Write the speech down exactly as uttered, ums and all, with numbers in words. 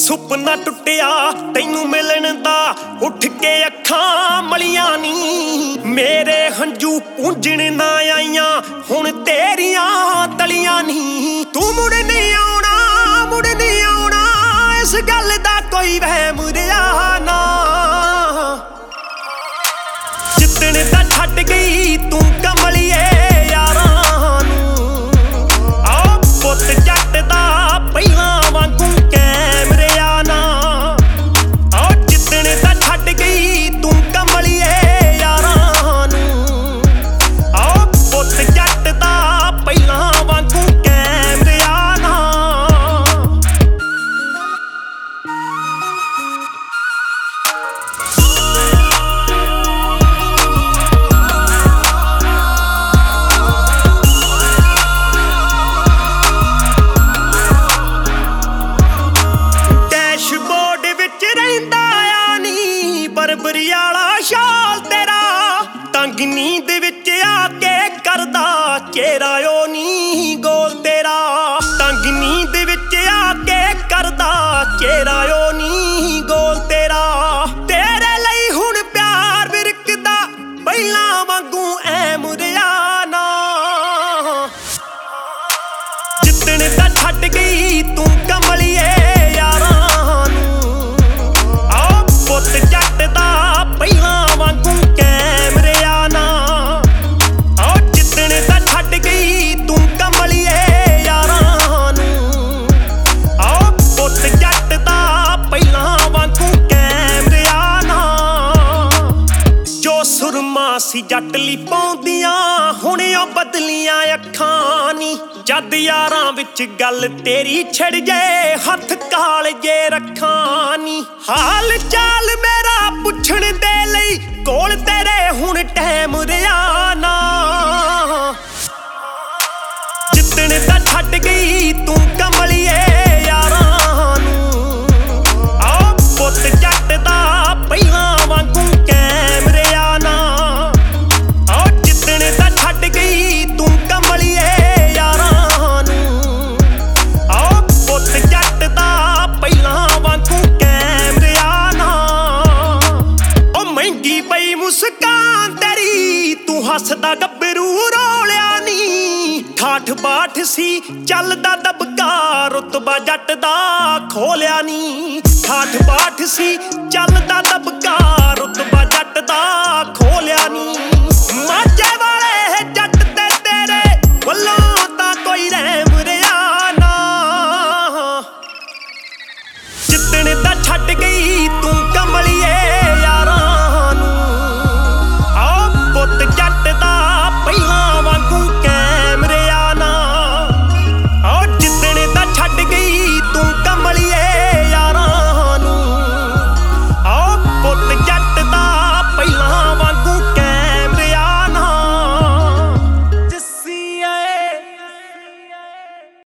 ਸੁਪਨਾ ਟੁੱਟਿਆ ਤੈਨੂੰ ਮਿਲਣ ਦਾ, ਉੱਠ ਕੇ ਅੱਖਾਂ ਮਲੀਆਂ ਨੀ। ਮੇਰੇ ਹੰਝੂ ਪੂੰਝਣ ਨਾ ਆਈਆਂ ਹੁਣ ਤੇਰੀਆਂ ਤਲੀਆਂ ਨੀ। ਤੂੰ ਮੁੜ ਨਹੀਂ ਆਉਣਾ, ਮੁੜ ਨਹੀਂ ਆਉਣਾ, ਇਸ ਗੱਲ ਦਾ ਕੋਈ ਵਹਿਮ ਰਿਹਾ ਨਾ। ਜਿੱਦਣ ਦਾ ਛੱਡ ਗਈ ਤੂੰ ਕਮਲੀਏ ਯਾਰਾਂ ਨੂੰ, ਆ ਪੁੱਤ ਜੱਟ ਦਾ ਪਹਿਲਾਂ ਵਾਂਗੂ ਕੈਮ ਰਿਹਾ ਨਾ। ਆ ਜਿੱਦਣ ਦਾ ਛੱਡ ਗਈ ਤੂੰ ਕਮਲੀਏ ਯਾਰਾਂ ਨੂੰ, ਆ ਪੁੱਤ ਜੱਟ ਦਾ ਪਹਿਲਾਂ ਵਾਂਗੂ ਕੈਮ ਰਿਹਾ ਨਾ। ਬਰਬਰੀ ਵਾਲਾ ਸ਼ਾਲ ਤੇਰਾ, ਤੰਗ ਨੀਂਦ ਵਿੱਚ ਆ ਕੇ ਕਰਦਾ ਚਿਹਰਾ ਓ ਨੀ ਗੋਲ ਤੇਰਾ। ਤੰਗ ਨੀਂਦ ਵਿੱਚ ਆ ਕੇ ਕਰਦਾ ਚਿਹਰਾ ਓ ਨੀ ਗੋਲ ਤੇਰਾ। ਤੇਰੇ ਲਈ ਹੁਣ ਪਿਆਰ ਵਿਰਕਦਾ ਪਹਿਲਾਂ ਵਾਂਗੂ ਐਮ ਰਿਹਾ ਨਾ। ਜਿੱਦਣ ਦਾ ਛੱਡ ਗਈ ਤੂੰ ਕਮਲੀਏ ਯਾਰਾਂ ਨੂੰ, ਆ ਪੁੱਤ ਜੱਟ ਦਾ ਪਹਿਲਾਂ ਵਾਂਗੂ ਕੈਮ ਰਿਹਾ ਨਾ। ਆ ਜਿੱਦਣ ਦਾ ਛੱਡ ਗਈ ਤੂੰ ਕਮਲੀਏ ਯਾਰਾਂ ਨੂੰ, ਆ ਪੁੱਤ ਜੱਟ ਦਾ ਪਹਿਲਾਂ ਵਾਂਗੂ ਕੈਮ ਰਿਹਾ ਨਾ। ਜੋ ਸੁਰਮਾ ਸੀ ਜੱਟ ਲਈ ਪਾਉਂਦੀਆਂ ਹੁਣ ਉਹ ਬਦਲੀਆਂ ਅੱਖਾਂ ਨੀ। ਜਦ ਯਾਰਾਂ ਵਿੱਚ ਗੱਲ ਤੇਰੀ ਛਿੜ ਜੇ ਹੱਥ ਕਾਲ ਜੇ ਰੱਖਾਂ ਨੀ। ਹਾਲ ਚਾਲ ਮੇਰਾ ਪੁੱਛਣ ਦੇ ਲਈ ਕੋਲ ਤੇਰੇ ਹੁਣ ਟਾਈਮ ਰਿਹਾ ਨਾ। ਜਿੱਦਣ ਦਾ ਛੱਡ ਗਈ ਤੂੰ ਕਮਲੀਏ ਯਾਰਾਂ ਨੂੰ, ਆ ਪੁੱਤ ਜੱਟ ਦਾ ਪਹਿਲਾਂ ਵਾਂਗੂ ਕੈਮ ਰਿਹਾ ਨਾ। ਆ ਜਿੱਦਣ ਦਾ ਛੱਡ ਗਈ ਤੂੰ ਕਮਲੀਏ ਯਾਰਾਂ ਨੂੰ, ਆ ਪੁੱਤ ਜੱਟ ਦਾ ਪਹਿਲਾਂ ਵਾਂਗੂ ਕੈਮ ਰਿਹਾ ਨਾ। ਉਹ ਮਹਿੰਗੀ ਪਈ ਮੁਸਕਾਨ ਤੇਰੀ, ਤੂੰ ਹੱਸਦਾ ਗੱਭਰੂ ਰੋਲਿਆ ਨੀ। ਠਾਠ ਬਾਠ ਸੀ ਚੱਲਦਾ ਦਬਕਾ, ਰੁਤਬਾ ਜੱਟ ਦਾ ਖੋਲਿਆ ਨੀ। ਠਾਠ ਬਾਠ ਸੀ ਚੱਲਦਾ ਦਬਕਾ,